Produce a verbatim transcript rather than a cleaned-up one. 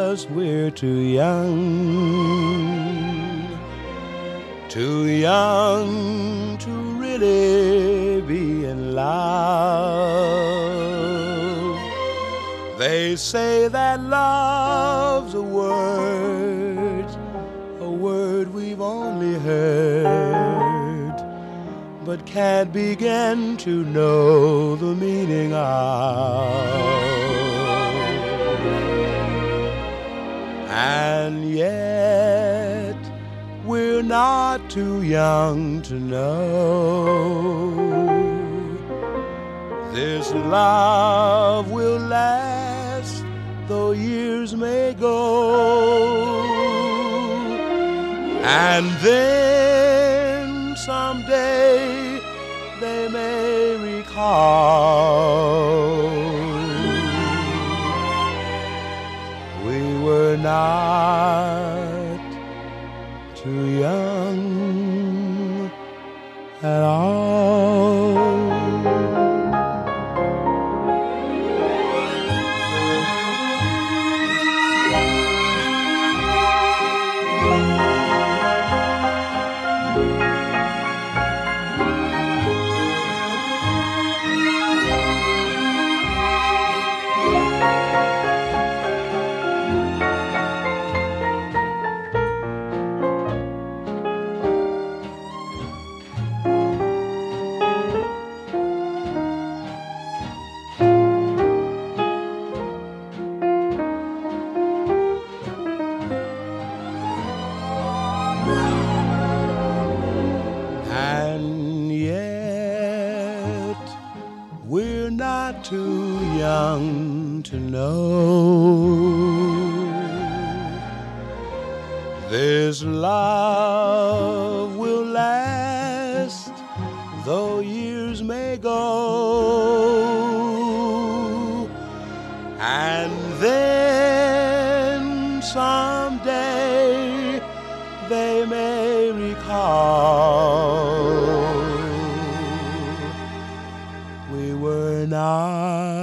'cause we're too young, too young to really be in love. They say that love's a word, a word we've only heard, but can't begin to know the meaning of. And yet we're not too young to know this love will last though years may go. And then someday they may recall we were not too young at all. And yet we're not too young to know this love will last though years may go. And then someday they may recall we were not